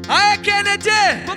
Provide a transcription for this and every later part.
Aê, Kennedy!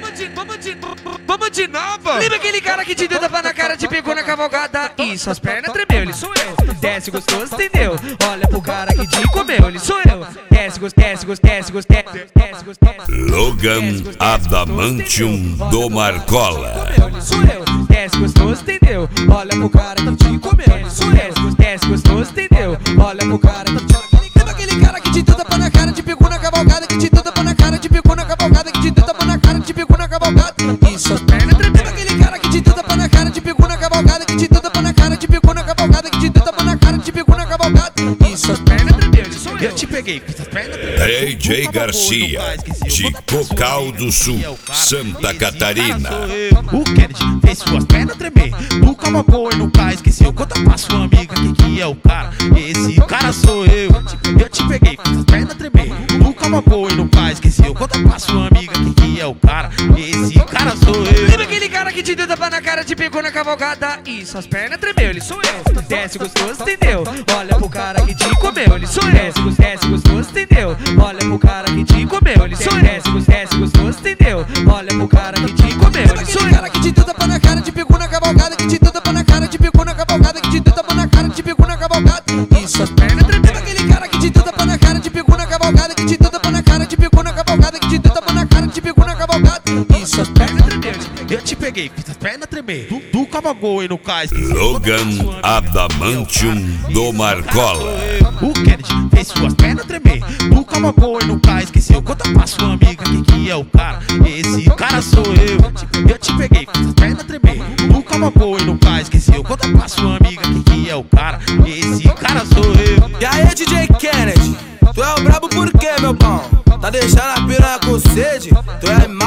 Vamos de novo! Lembra aquele cara que te deu tapa na cara, te pegou na cavalgada e suas pernas tremeu? Ele sou eu. Desce gostoso, entendeu? Olha pro cara que te comeu, ele sou eu. Desce gostoso, desce gostoso. Logan Adamantium do Marcola. Ele sou eu. Desce gostoso, entendeu? Olha pro cara que te comeu, ele sou eu. Desce gostoso, entendeu? Olha pro cara que te comeu. Lembra aquele cara que te deu tapa na cara, te pegou na cavalgada, que te deu tapa na cara, te pegou na cavalgada, que te deu tapa na cara, te pegou na cavalgada e suas pernas tremeu. Aquele cara que te deu tapa na cara, te pegou na cavalgada, que te deu tapa na cara, te pegou na cavalgada, que te deu tapa na cara, te pegou na cavalgada e suas pernas tremeu. Eu te peguei, suas pernas tremeu. AJ Garcia, de Cocal do Sul, Santa Catarina. O Kennedy fez suas pernas tremer. O cowboy no pai esqueceu. Conta pra sua amiga que é o cara. Esse cara sou eu. Eu te peguei, fiz as pernas tremer. O cowboy no pai esqueceu. Conta pra sua amiga que é o cara. Esse cara sou eu. Lembra aquele cara que te deu tapa na cara, te pegou na cavalgada e suas pernas tremeu? Ele sou eu. Desce gostoso, entendeu? Olha pro cara que te comeu, ele sou eu. Desce gostoso, entendeu? Olha pro cara que te comeu, ele sou eu. Desce gostoso, entendeu? Olha pro cara que te comeu, ele sou eu. Cara que te deu tapa na cara, te pegou na cavalgada, que te deu tapa na cara, te pegou na cavalgada, que te deu tapa na cara, te pegou na cavalgada e suas pernas tremeu. Aquele cara que te deu tapa na cara, te pegou na cavalgada, que te deu tapa na cara, te pegou na cavalgada, que te deu tapa na cara, te pegou na cavalgada e suas pernas tremeu. Eu te peguei, fiz as pernas tremer. Do cowboy no cais. Logan Adamantium do Marcola. O Kennedy fez suas pernas tremer. O cowboy no cais esqueceu. Conta pra sua amiga que é o cara. Esse cara sou eu. Eu te peguei, fiz as pernas tremer. O cowboy no cais esqueceu. Conta pra sua amiga que é o cara. Esse cara sou eu. E aí, DJ Kennedy, tu é o brabo por quê, meu pau? Tá deixando a piranha com sede? Tu é